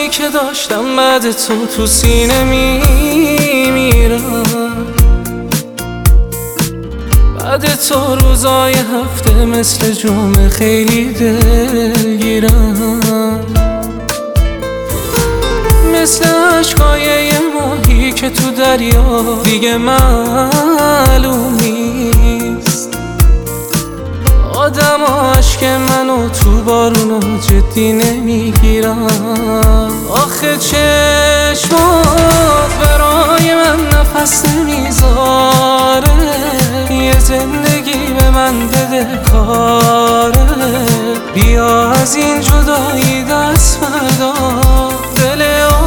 عشقایی که داشتم بعد تو سینه میمیرم. بعد تو روزای هفته مثل جمعه خیلی دلگیرم، مثل عشقای یه ماهی که تو دریا دیگه معلوم نیست. آدم عشق منو تو بارونا جدی نمیگیرم. آخه چشمات برای من نفس نمیذاره، یه زندگی به من بده کاره. بیا از این جدایی دست بردار، دل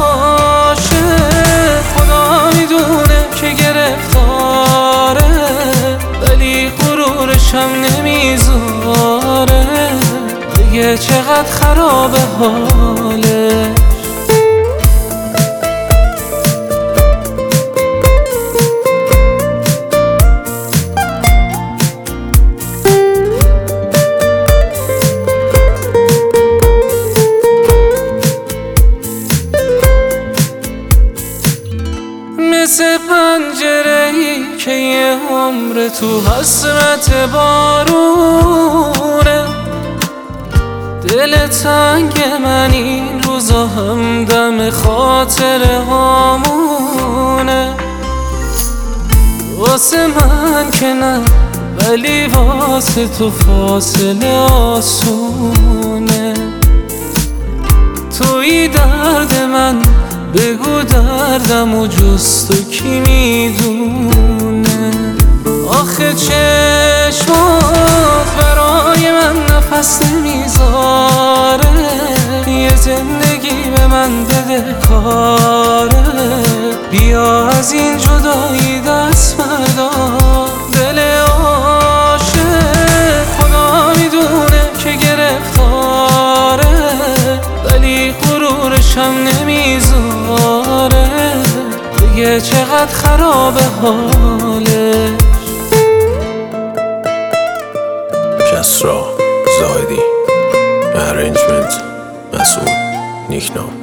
عاشق خدا میدونه که گرفتاره، ولی غرورشم نمیذاره دیگه چقدر خرابه حاله. مثل پنجره‌ای که یه عمر تو حسرت بارونه، دل تنگ من این روزا همدم خاطره هامونه. واسه من که نه، ولی واسه تو فاصله آسونه. توی درد من بگو دردم و جز تو کی میدونه. آخه چشمات برای من نفس نمیذاره، یه زندگی به من بده کاره. بیا از این جدایی دست بردار، دل عاشق خدا میدونه که گرفتاره، ولی غرورشم نمیذاره دیگه چقدر خرابه حاله. کسرا زاهدی، ارنجمنت مسعود نیکنام.